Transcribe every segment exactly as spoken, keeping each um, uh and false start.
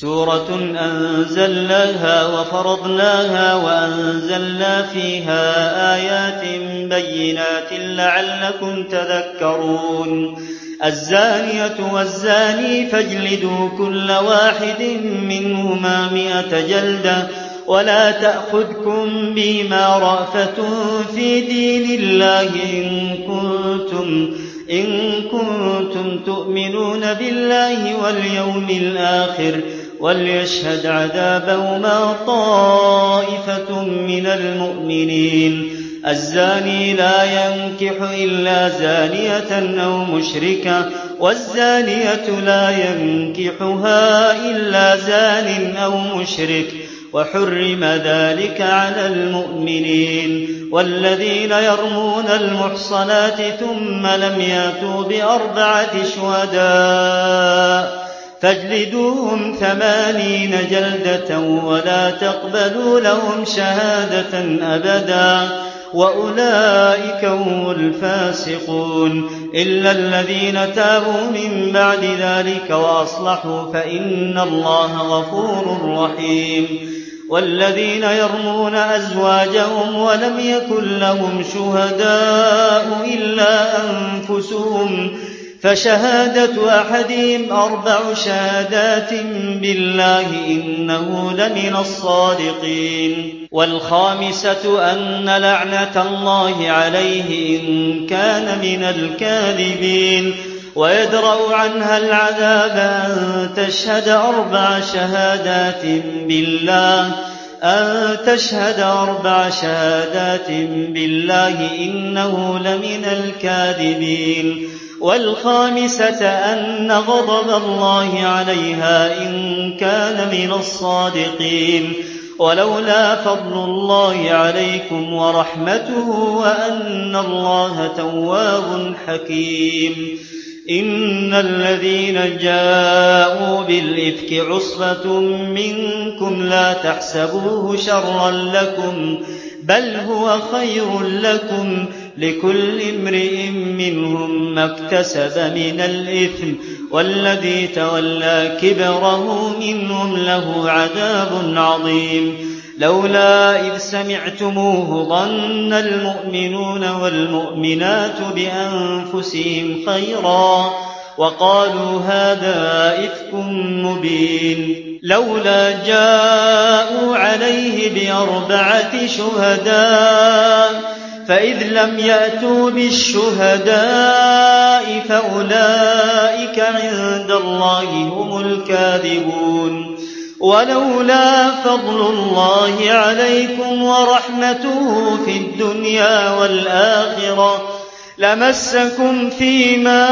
سورة أنزلناها وفرضناها وأنزلنا فيها آيات بينات لعلكم تذكرون الزانية والزاني فاجلدوا كل واحد منهما مئة جلدة ولا تأخذكم بهما رأفة في دين الله إن كنتم, إن كنتم تؤمنون بالله واليوم الآخر وليشهد عذابهما طائفة من المؤمنين الزاني لا ينكح إلا زانية أو مشركة والزانية لا ينكحها إلا زان أو مشرك وحرم ذلك على المؤمنين والذين يرمون المحصنات ثم لم يأتوا بأربعة شهداء فاجلدوهم ثمانين جلدة ولا تقبلوا لهم شهادة أبدا وأولئك هم الفاسقون إلا الذين تابوا من بعد ذلك وأصلحوا فإن الله غفور رحيم والذين يرمون أزواجهم ولم يكن لهم شهداء إلا أنفسهم فشهادة أحدهم أربع شهادات بالله إنه لمن الصادقين والخامسة أن لعنة الله عليه إن كان من الكاذبين ويدرأ عنها العذاب أن تشهد أربع شهادات بالله أن تشهد أربع شهادات بالله إنه لمن الكاذبين والخامسة أن غضب الله عليها إن كان من الصادقين ولولا فضل الله عليكم ورحمته وأن الله تواب حكيم إن الذين جاءوا بالإفك عصبة منكم لا تحسبوه شرا لكم بل هو خير لكم لكل امرئ منهم ما اكتسب من الإثم والذي تولى كبره منهم له عذاب عظيم لولا إذ سمعتموه ظن المؤمنون والمؤمنات بأنفسهم خيرا وقالوا هذا إفك مبين لولا جاءوا عليه بأربعة شهداء فإذ لم يأتوا بالشهداء فأولئك عند الله هم الكاذبون ولولا فضل الله عليكم ورحمته في الدنيا والآخرة لمسكم فيما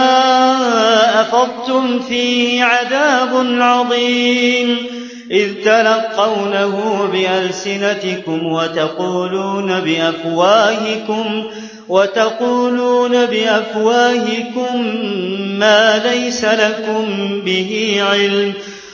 أفضتم فيه عذاب عظيم إذ تلقونه بألسنتكم وتقولون بأفواهكم وتقولون بأفواهكم ما ليس لكم به علم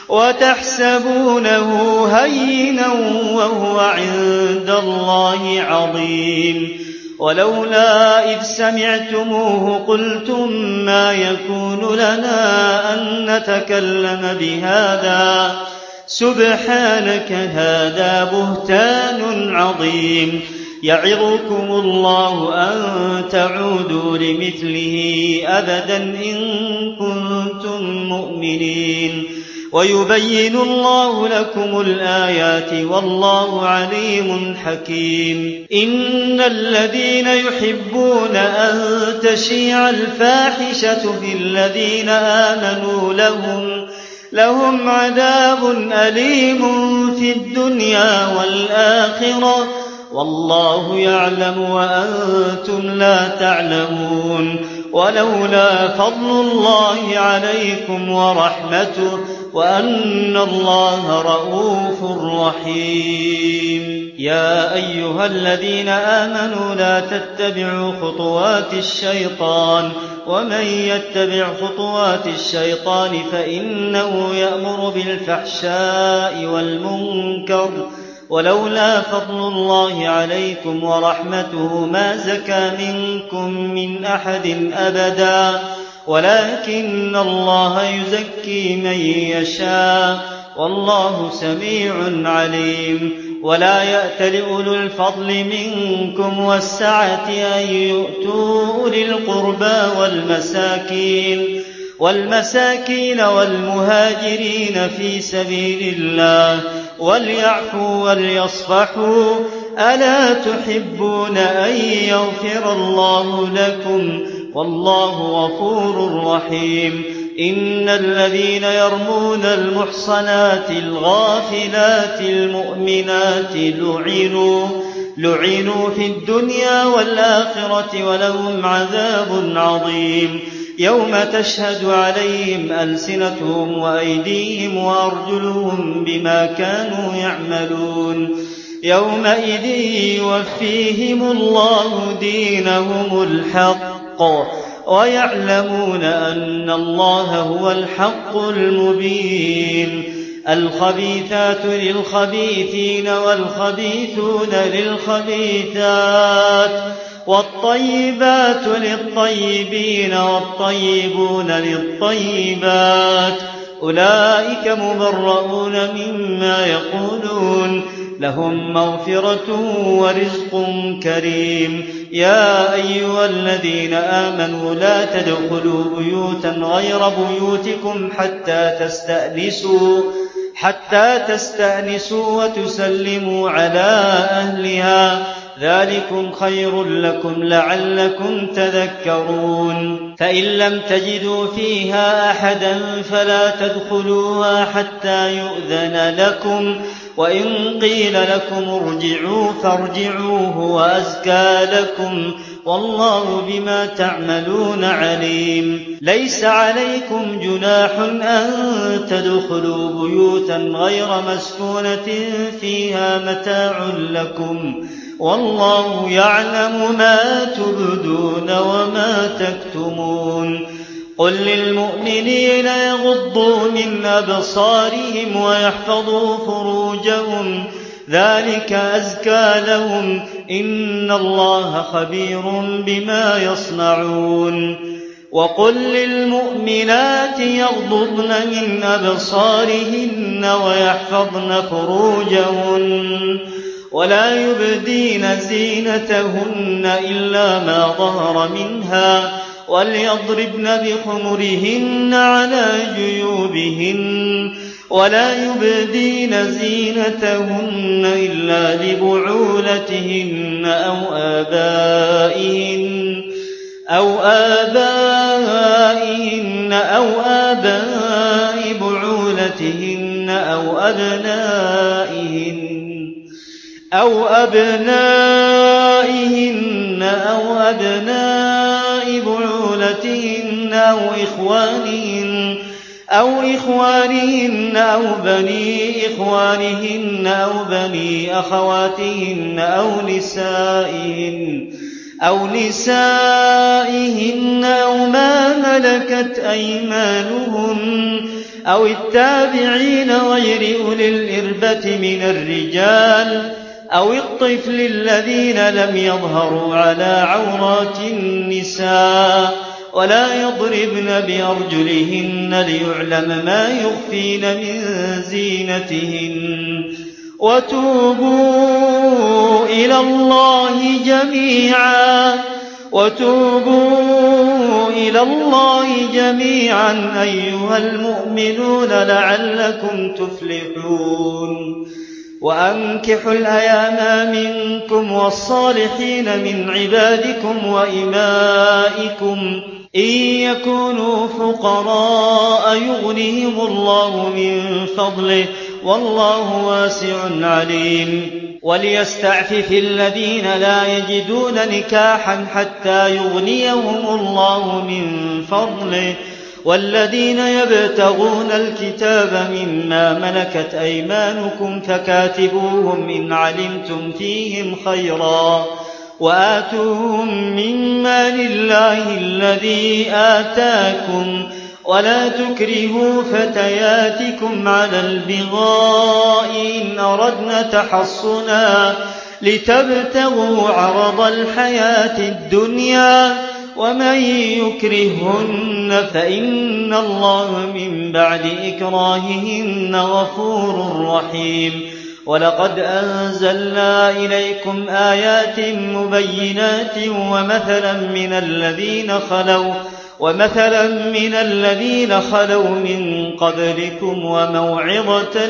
وتحسبونه هينا وهو عند الله عظيم ولولا إذ سمعتموه قلتم ما يكون لنا أن نتكلم بهذا سبحانك هذا بهتان عظيم يعظكم الله أن تعودوا لمثله أبدا إن كنتم مؤمنين ويبين الله لكم الآيات والله عليم حكيم إن الذين يحبون أن تشيع الفاحشة في الذين آمنوا لهم لهم عذاب أليم في الدنيا والآخرة والله يعلم وأنتم لا تعلمون ولولا فضل الله عليكم ورحمته وأن الله رءوف رحيم يا أيها الذين آمنوا لا تتبعوا خطوات الشيطان ومن يتبع خطوات الشيطان فإنه يأمر بالفحشاء والمنكر ولولا فضل الله عليكم ورحمته ما زكى منكم من أحد أبدا ولكن الله يزكي من يشاء والله سميع عليم. ولا يأتل أولو الفضل منكم والسعة أن يؤتوا أولي القربى والمساكين والمساكين والمهاجرين في سبيل الله وليعفوا وليصفحوا ألا تحبون أن يغفر الله لكم والله غفور رحيم. إن الذين يرمون المحصنات الغافلات المؤمنات لعنوا لعنوا في الدنيا والآخرة ولهم عذاب عظيم يوم تشهد عليهم ألسنتهم وأيديهم وأرجلهم بما كانوا يعملون يومئذ يوفيهم الله دينهم الحق ويعلمون أن الله هو الحق المبين. الخبيثات للخبيثين والخبيثون للخبيثات والطيبات للطيبين والطيبون للطيبات أولئك مبرؤون مما يقولون لهم مغفرة ورزق كريم. يا أيها الذين آمنوا لا تدخلوا بيوتا غير بيوتكم حتى تستأنسوا حتى تستأنسوا وتسلموا على أهلها ذلكم خير لكم لعلكم تذكرون. فإن لم تجدوا فيها أحدا فلا تدخلوها حتى يؤذن لكم وإن قيل لكم ارجعوا فارجعوا هو أزكى لكم والله بما تعملون عليم. ليس عليكم جناح أن تدخلوا بيوتا غير مسكونة فيها متاع لكم والله يعلم ما تبدون وما تكتمون. قل للمؤمنين يغضوا من أبصارهم ويحفظوا فروجهم ذلك أزكى لهم إن الله خبير بما يصنعون. وقل للمؤمنات يغضضن من أبصارهن ويحفظن فروجهن ولا يبدين زينتهن إلا ما ظهر منها وليضربن بخمرهن على جيوبهن ولا يبدين زينتهن إلا لبعولتهن أو آبائهن أو آبائهن أو آباء بعولتهن أو أبنائهن أو أبنائهن أو أبناء بعولتهن أو إخوانهن أو إخوانهن أو بني إخوانهن أو بني أخواتهن أو نسائهن أو نسائهن أو ما ملكت أيمانهن أو التابعين غير أولي الإربة من الرجال أو الطفل الذين لم يظهروا على عورات النساء ولا يضربن بأرجلهن ليعلم ما يخفين من زينتهن. وتوبوا إلى الله جميعا وتوبوا إلى الله جميعا أيها المؤمنون لعلكم تفلحون. وأنكحوا الأيام منكم والصالحين من عبادكم وإمائكم إن يكونوا فقراء يغنهم الله من فضله والله واسع عليم. وليستعفف الذين لا يجدون نكاحا حتى يغنيهم الله من فضله والذين يبتغون الكتاب مما ملكت أيمانكم فكاتبوهم إن علمتم فيهم خيرا وآتوهم مما لله الذي آتاكم ولا تكرهوا فتياتكم على البغاء إن أردنا تحصنا لتبتغوا عرض الحياة الدنيا ومن يكرههن فإن الله من بعد إكراههن غفور رحيم. ولقد أنزلنا إليكم آيات مبينات ومثلا من الذين خلوا ومثلا من الذين خلوا من قبلكم وموعظة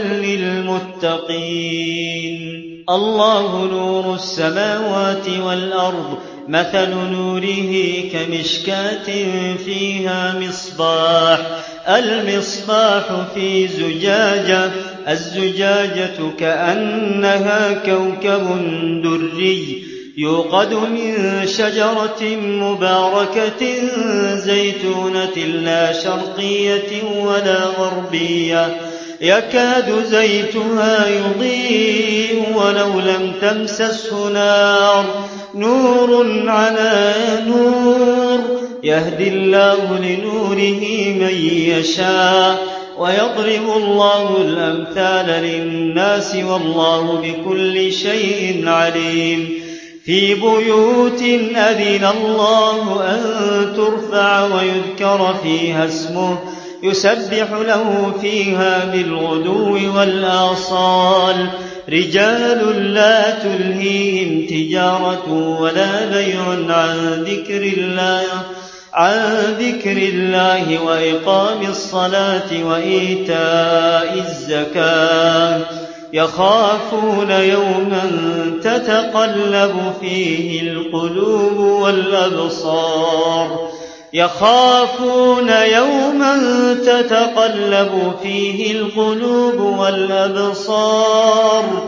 للمتقين. الله نور السماوات والأرض، مثل نوره كمشكاة فيها مصباح، المصباح في زجاجة، الزجاجة كأنها كوكب دري يوقد من شجرة مباركة زيتونة لا شرقية ولا غربية يكاد زيتها يضيء ولو لم تمسسه نار، نور على نور، يهدي الله لنوره من يشاء ويضرب الله الأمثال للناس والله بكل شيء عليم. في بيوت أذن الله أن ترفع ويذكر فيها اسمه يسبح له فيها بالغدو والآصال، رجال لا تلهيهم تجارة ولا بيع عن ذكر الله عن ذكر الله وإقام الصلاة وإيتاء الزكاة، يخافون يوما تتقلب فيه القلوب والأبصار يخافون يوما تتقلب فيه القلوب والأبصار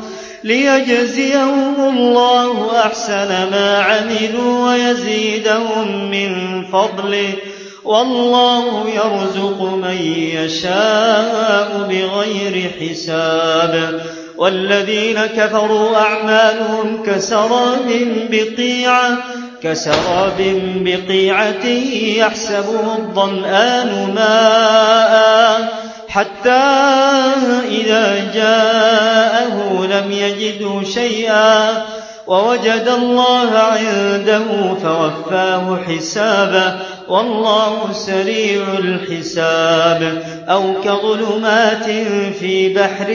ليجزيهم الله أحسن ما عملوا ويزيدهم من فضله، والله يرزق من يشاء بغير حساب. والذين كفروا أعمالهم كسراب بقيعة كسراب بقيعة يحسبه الظمآن ماء حتى إذا جاءه لم يجده شيئا ووجد الله عنده فوفاه حسابه، والله سريع الحساب. أو كظلمات في بحر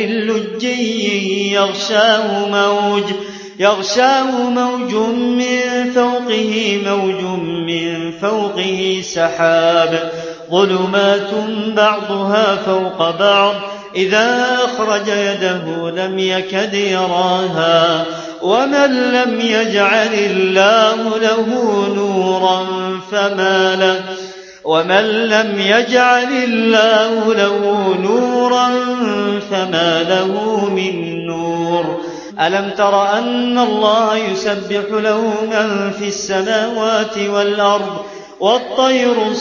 لجي يغشاه موج يغشاه موج من فوقه موج من فوقه سحاب، ظلمات بعضها فوق بعض إذا أخرج يده لم يكد يراها، ومن لم يجعل الله له نورا فما له ومن لم يجعل الله له نورا فما له من نور. ألم تر أن الله يسبح له من في السماوات والأرض والطير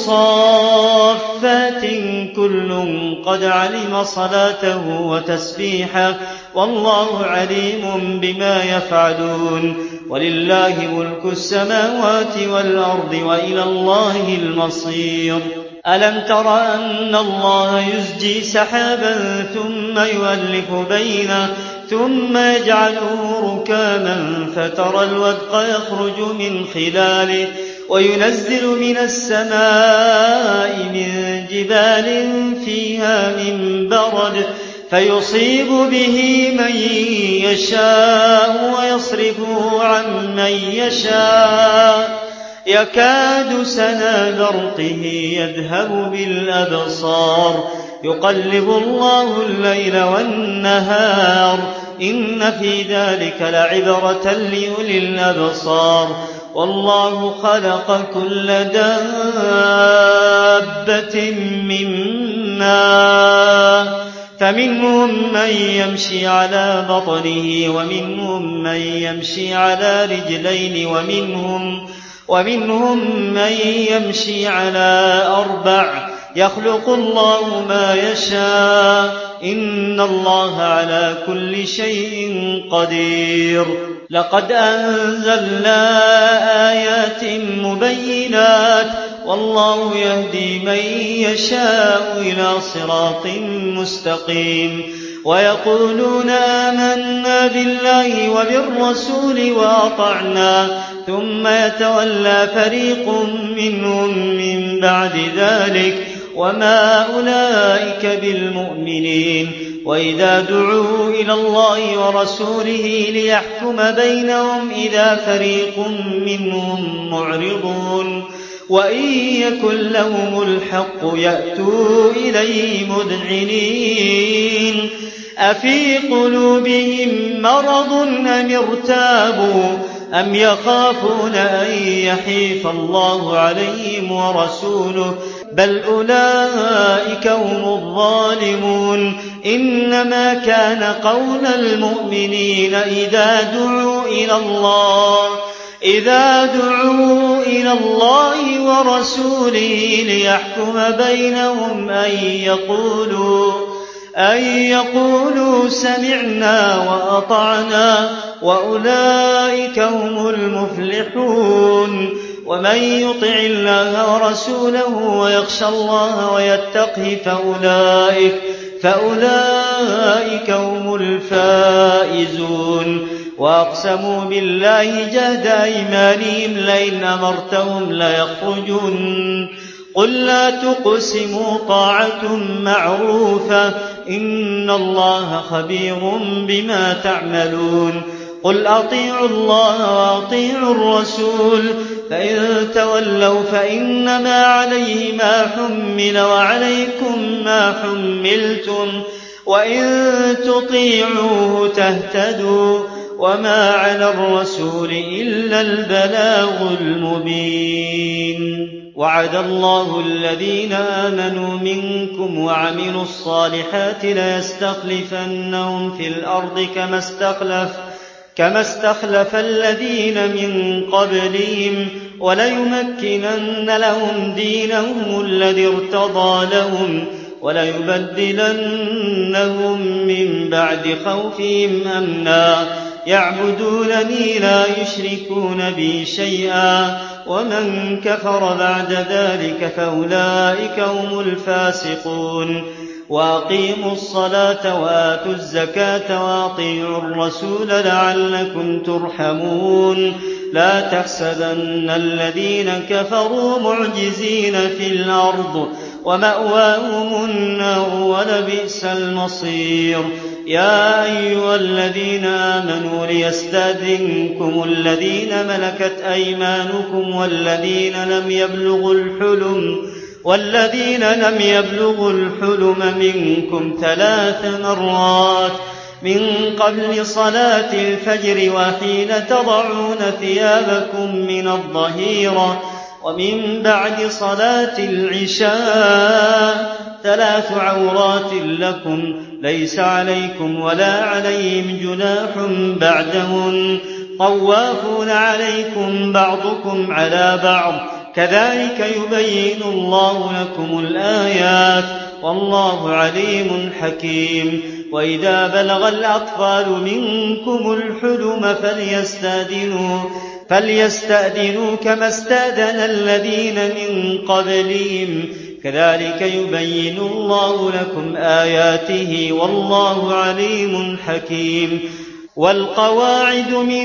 صافات كل قد علم صلاته وتسبيحه والله عليم بما يفعلون. ولله ملك السماوات والأرض وإلى الله المصير. ألم تر أن الله يزجي سحابا ثم يؤلف بينه ثم يجعله ركاما فترى الودق يخرج من خلاله وينزل من السماء من جبال فيها من برد فيصيب به من يشاء ويصرفه عن من يشاء يكاد سنا برقه يذهب بالأبصار يقلب الله الليل والنهار إن في ذلك لعبرة لأولي الأبصار. والله خلق كل دابة من ماء فمنهم من يمشي على بطنه ومنهم من يمشي على رجلين ومنهم ومنهم من يمشي على أربع يخلق الله ما يشاء إن الله على كل شيء قدير. لقد أنزلنا آيات مبينات والله يهدي من يشاء إلى صراط مستقيم. ويقولون آمنا بالله وبالرسول وأطعنا ثم يتولى فريق منهم من بعد ذلك وما أولئك بالمؤمنين وإذا دعوا إلى الله ورسوله ليحكم بينهم إذا فريق منهم معرضون وإن يكن لهم الحق يأتوا إليه مذعنين أفي قلوبهم مرض أم ارتابوا أم يخافون أن يحيف الله عليهم ورسوله بل أولئك هم الظالمون إنما كان قول المؤمنين إذا دعوا إلى الله إذا دعوا إلى الله ورسوله ليحكم بينهم أن يقولوا أن يقولوا سمعنا وأطعنا وأولئك هم المفلحون ومن يطع الله ورسوله ويخشى الله ويتقه فأولئك, فأولئك هم الفائزون وأقسموا بالله جهد أيمانهم لئن أمرتهم ليخرجون قل لا تقسموا طاعة معروفة إن الله خبير بما تعملون قل أطيعوا الله وأطيعوا الرسول فإن تولوا فإنما عليه ما حمل وعليكم ما حملتم وإن تطيعوه تهتدوا وما على الرسول إلا البلاغ المبين وعد الله الذين آمنوا منكم وعملوا الصالحات ليستخلفنهم في الأرض كما استخلف كما استخلف الذين من قبلهم وليمكنن لهم دينهم الذي ارتضى لهم وليبدلنهم من بعد خوفهم أمنا يعبدونني لا يشركون بي شيئا ومن كفر بعد ذلك فأولئك هم الفاسقون وأقيموا الصلاة وآتوا الزكاة وأطيعوا الرسول لعلكم ترحمون لا تحسبن الذين كفروا معجزين في الأرض ومأواهم النار ولبئس المصير يا أيها الذين آمنوا ليستأذنكم الذين ملكت أيمانكم والذين لم يبلغوا الحلم والذين لم يبلغوا الحلم منكم ثلاث مرات من قبل صلاة الفجر وحين تضعون ثيابكم من الظهيرة ومن بعد صلاة العشاء ثلاث عورات لكم ليس عليكم ولا عليهم جناح بعدهن طوافون عليكم بعضكم على بعض كذلك يبين الله لكم الآيات والله عليم حكيم وإذا بلغ الأطفال منكم الحلم فليستأذنوا فليستأذنوا كما استأذن الذين من قبلهم كذلك يبين الله لكم آياته والله عليم حكيم والقواعد من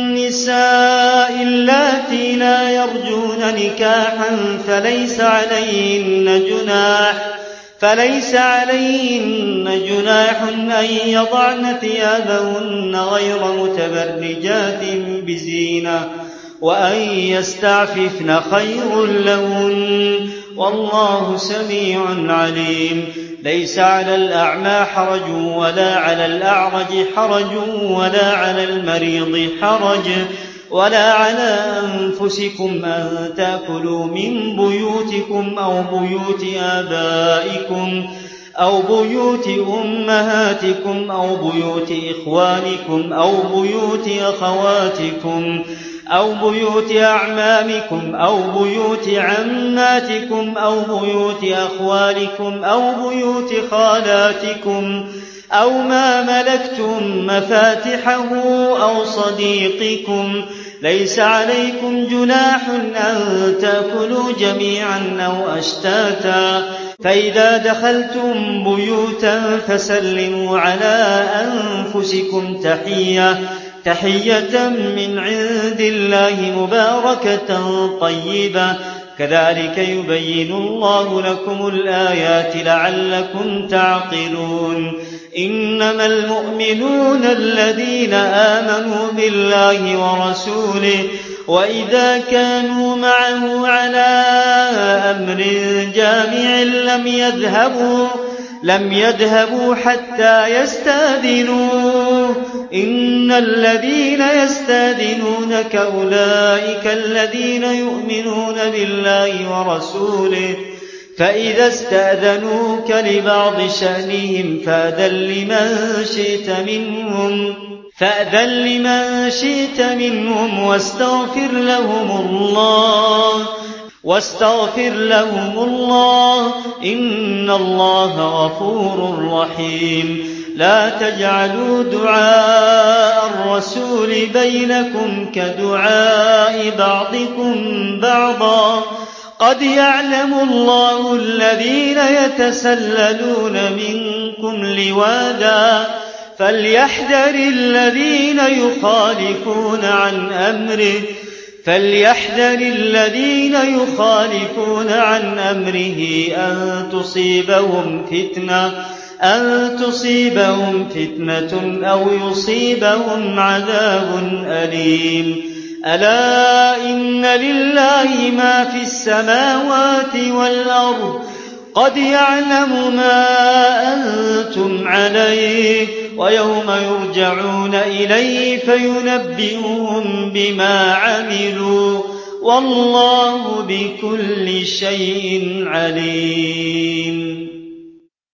النساء اللاتي لا يرجون نكاحا فليس عليهن جناح فليس عليهن جناح أن يضعن ثيابهن غير متبرجات بزينة وأن يستعففن خير لهن والله سميع عليم ليس على الأعمى حرج ولا على الأعرج حرج ولا على المريض حرج ولا على أنفسكم أن تأكلوا من بيوتكم أو بيوت آبائكم أو بيوت أمهاتكم أو بيوت إخوانكم أو بيوت أخواتكم أو بيوت أعمامكم أو بيوت عماتكم أو بيوت أخوالكم أو بيوت خالاتكم أو ما ملكتم مفاتحه أو صديقكم ليس عليكم جناح أن تأكلوا جميعا أو أشتاتا فإذا دخلتم بيوتا فسلموا على أنفسكم تحية تحية من عند الله مباركة طيبة كذلك يبين الله لكم الآيات لعلكم تعقلون إنما المؤمنون الذين آمنوا بالله ورسوله وإذا كانوا معه على أمر جامع لم يذهبوا لم يذهبوا حتى يستأذنوه إن الذين يستأذنونك أولئك الذين يؤمنون بالله ورسوله فإذا استأذنوك لبعض شأنهم فأذن لمن شئت منهم فأذن لمن شئت منهم واستغفر لهم الله واستغفر لهم الله إن الله غفور رحيم لا تجعلوا دعاء الرسول بينكم كدعاء بعضكم بعضا قد يعلم الله الذين يتسللون منكم لواذا فليحذر الذين يخالفون عن أمره فليحذر الذين يخالفون عن أمره أن تصيبهم فتنة أن تصيبهم فتنة أو يصيبهم عذاب أليم ألا إن لله ما في السماوات والأرض قد يعلم ما أنتم عليه ويوم يرجعون إليه فينبئهم بما عملوا والله بكل شيء عليم.